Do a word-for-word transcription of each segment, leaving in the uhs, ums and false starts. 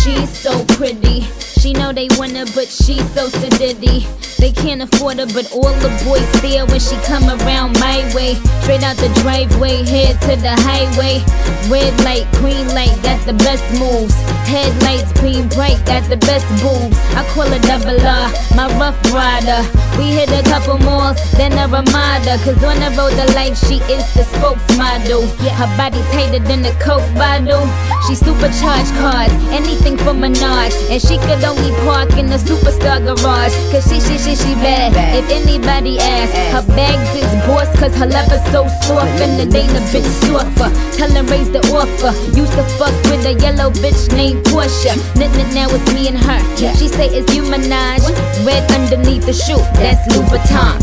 She's so pretty. She know they want her, but she's so sedity. They can't afford her, but all the boys stare when she come around my way. Straight out the driveway, head to the highway. Red light, green light, got the best moves. Headlights beam bright, got the best boobs. I call her double R, my rough rider. We hit a couple malls, then a Ramada. Cause on the road to life, she is the spokesmodel. Her body tighter than a Coke bottle. She supercharged cars, anything for Menage. And she could only park in the superstar garage. Cause she, she, she, she bad. If anybody asks, her bags is boss. Cause her leather's so soft and the ain't a bitch softer. Tell her raise the offer. Used to fuck with a yellow bitch named Portia. Now it's me and her. She say it's you Minaj. Red underneath the shoe, that's Louboutin.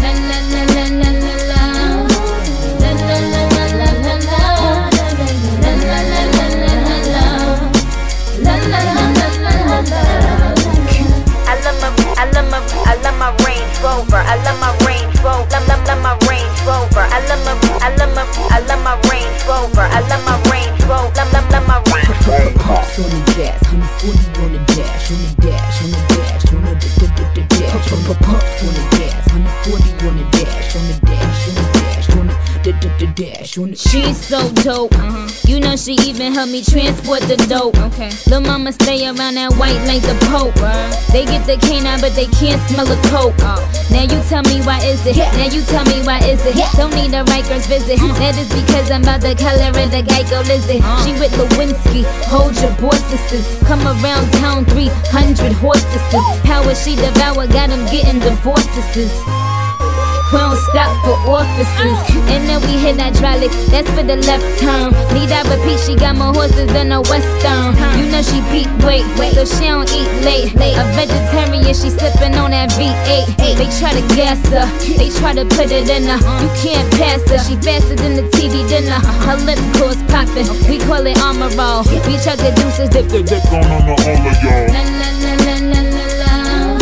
I love my Range Rover. I love my Range Rover. Love, love, love my Range Rover. I love my, I love my, I love my Range Rover. I love my Range Rover. Love, love, love my Range Rover. Pumps on the gas, one forty on the dash, on the dash, on the dash, on the dash. Pumps on the gas, one forty on the dash, on the dash, on the dash, on the dash, on the. She's so dope. Uh-huh. You know she even helped me transport the dope. Okay. Lil' mama stay around that white like the Pope. Right. They get the canine, but they can't smell a coke. Oh. Now you tell me why is it? Yeah. Now you tell me why is it? Yeah. Don't need a Rikers visit. Mm. That is because I'm about the color of the Geico lizard. Uh. She with Lewinsky, hold your bosses. Come around town, three hundred horses. Power she devour, got them getting divorces. We don't stop for offices. And then we hit hydraulics, that's for the left turn. Need I repeat, she got more horses than a Western. You know she beat weight, so she don't eat late. A vegetarian, she sipping on that V eight. They try to gas her, they try to put it in her. You can't pass her, she faster than the T V dinner. Her lip gloss popping, we call it armor roll. We chuck the deuces, dip the dick on all of y'all. La la la la la la la.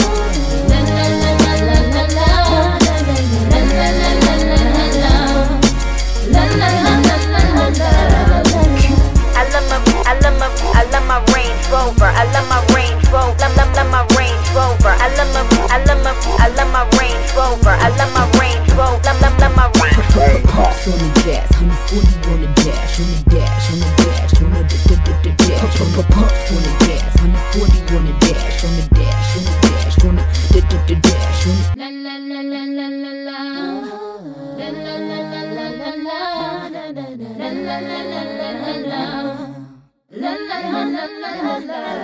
I love my Range Rover. I love my Range Rover. Love, love, love my Range Rover. I love my, I love my, I love my Range Rover. I love my Range Rover. Love, love, love my Range Rover. Pumps on the gas, one forty on the dash, on the dash, on the dash, on the dash. Pumps on the gas, one forty on the dash, on the dash, on the dash, on the dash, on the. La la la la la la la. La la la la la la la. La la la la la la. La la la la la la.